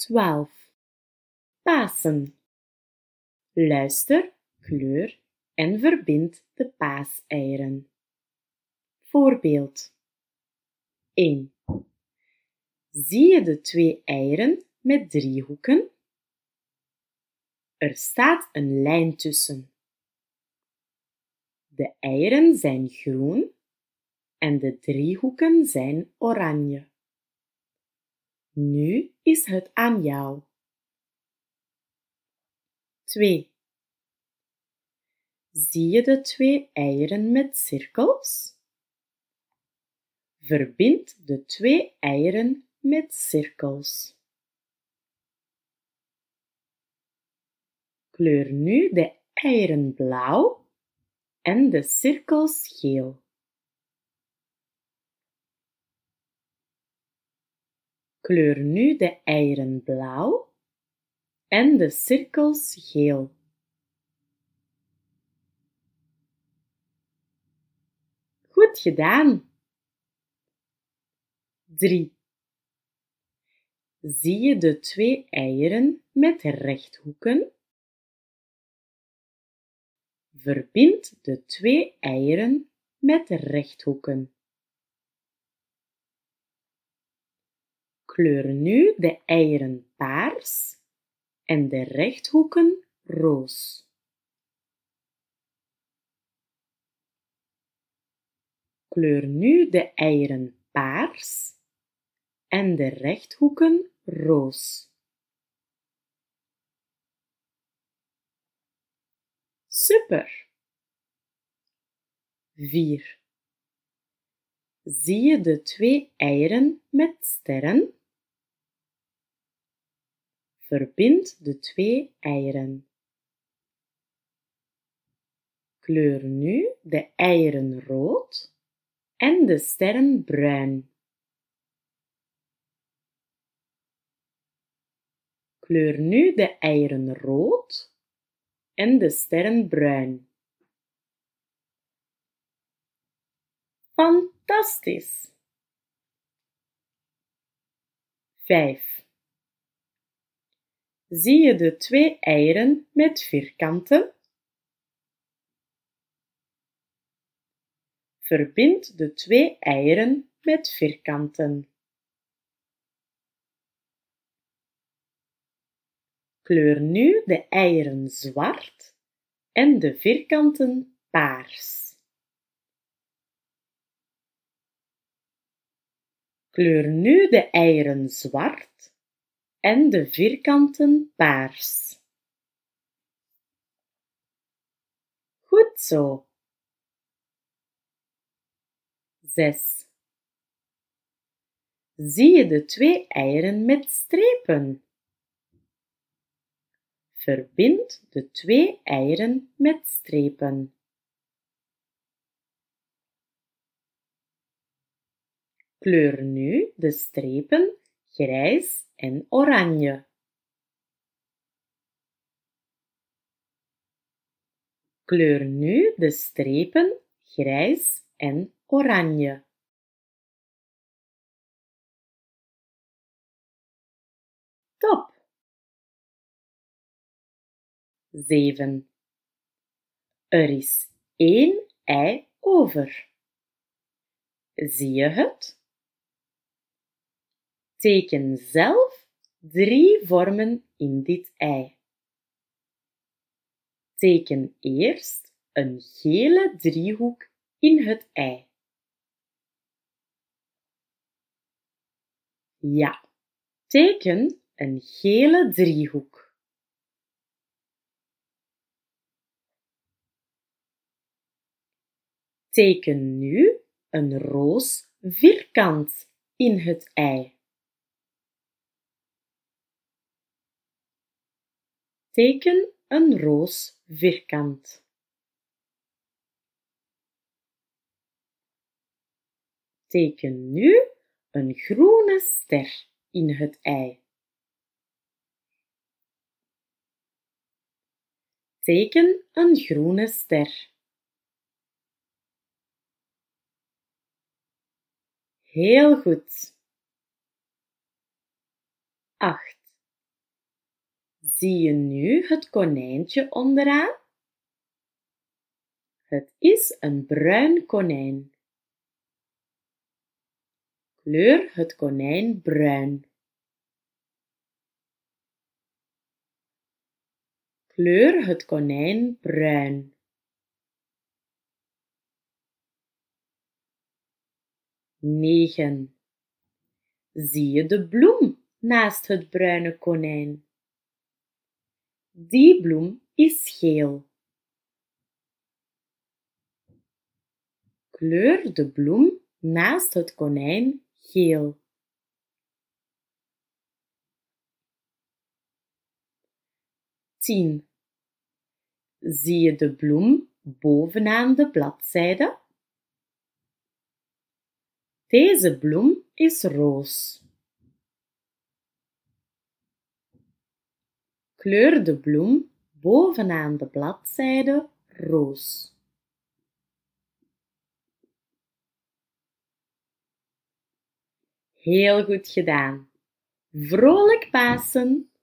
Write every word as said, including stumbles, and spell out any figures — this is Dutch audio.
twaalf. Pasen. Luister, kleur en verbind de paaseieren. Voorbeeld. één. Zie je de twee eieren met driehoeken? Er staat een lijn tussen. De eieren zijn groen en de driehoeken zijn oranje. Nu is het aan jou. twee. Zie je de twee eieren met cirkels? Verbind de twee eieren met cirkels. Kleur nu de eieren blauw en de cirkels geel. Kleur nu de eieren blauw en de cirkels geel. Goed gedaan! drie. Zie je de twee eieren met rechthoeken? Verbind de twee eieren met rechthoeken. Kleur nu de eieren paars en de rechthoeken roos. Kleur nu de eieren paars en de rechthoeken roos. Super! vier. Zie je de twee eieren met sterren? Verbind de twee eieren. Kleur nu de eieren rood en de sterren bruin. Kleur nu de eieren rood en de sterren bruin. Fantastisch! vijf. Zie je de twee eieren met vierkanten? Verbind de twee eieren met vierkanten. Kleur nu de eieren zwart en de vierkanten paars. Kleur nu de eieren zwart en de vierkanten paars. Goed zo! zes. Zie je de twee eieren met strepen? Verbind de twee eieren met strepen. Kleur nu de strepen grijs en oranje. Kleur nu de strepen grijs en oranje. Top! zeven. Er is één ei over. Zie je het? Teken zelf drie vormen in dit ei. Teken eerst een gele driehoek in het ei. Ja, teken een gele driehoek. Teken nu een roos vierkant in het ei. Teken een roos vierkant. Teken nu een groene ster in het ei. Teken een groene ster. Heel goed. acht. Zie je nu het konijntje onderaan? Het is een bruin konijn. Kleur het konijn bruin. Kleur het konijn bruin. negen. Zie je de bloem naast het bruine konijn? Die bloem is geel. Kleur de bloem naast het konijn geel. tien. Zie je de bloem bovenaan de bladzijde? Deze bloem is roos. Kleur de bloem bovenaan de bladzijde roos. Heel goed gedaan. Vrolijk Pasen!